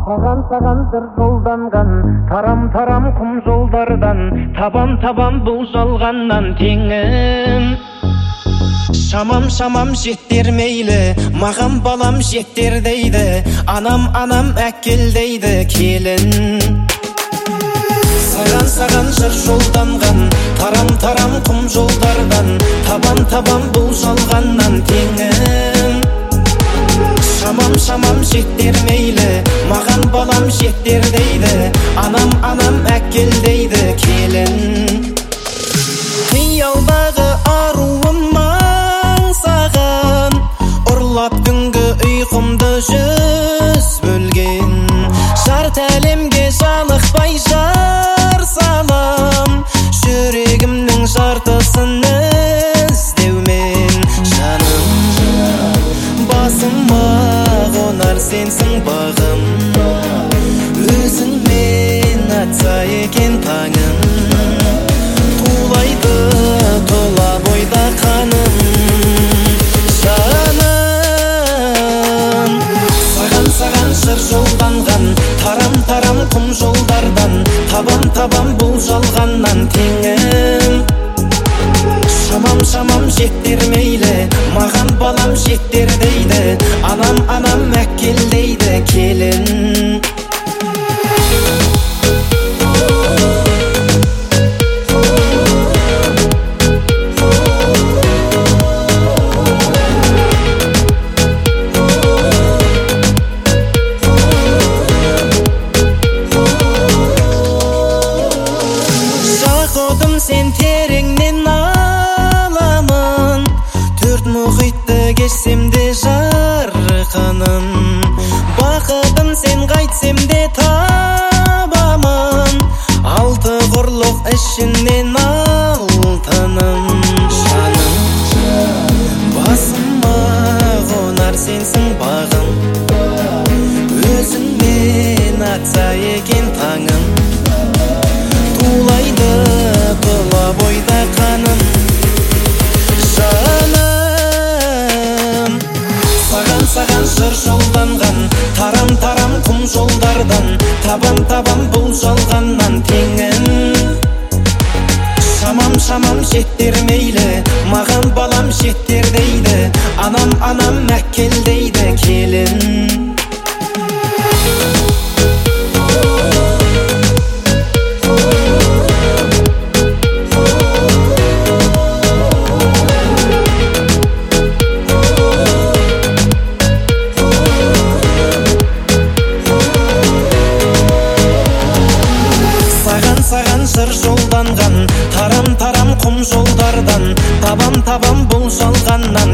Саған жыр жолданған, тарам-тарам құм жолдардан, табан-табан бұл жалғаннан теңім. Шамам жеттер мейлі, маған балам жеттер дейді, анам әкел дейді келін. Саған жыр жолданған, тарам-тарам құм жолдардан, табан-табан бұл жалғаннан теңім. Шамам жеттер мейлі, маған балам жеттер дейді, анам әкел дейді келін. Қиялдағы аруым аңсаған, ұрлап түнгі ұйқымды жүз бөлген. Жарты әлемге жалықпай жар салам, жүрегімнің жартысын іздеумен. Жаным, басыма қонар сенсің бағым, өзіңмен атса екен таңым. Тулайды тола бойда қаным. Жаным, саған жыр жолданған, тарам-тарам құм жолдардан, табан-табан бұл жалғаннан теңім. Шамам жеттер мейлі, маған балам жеттер дейді, анам әкел дейді келін. Жақұдым сен тереңнен аламын, төрт мұхитты кешсем де жарқыным. Бақытым сен қайтсем де табамын, алты құрлық ішінен алтыным. Жаным, басыма қонар сенсің бағым, өзіңмен атса екен таңым. Тулайды тола бойда қаным. Жаным, саған жыр жолданған, тарам-тарам құм жолдардан, табан-табан бұл жалғаннан теңім. Шамам жеттер мейлі, маған балам жеттер дейді, анам әкел дейді келін. Саған жыр жолданған, тарам-тарам құм жолдардан, табан-табан бұл жалғаннан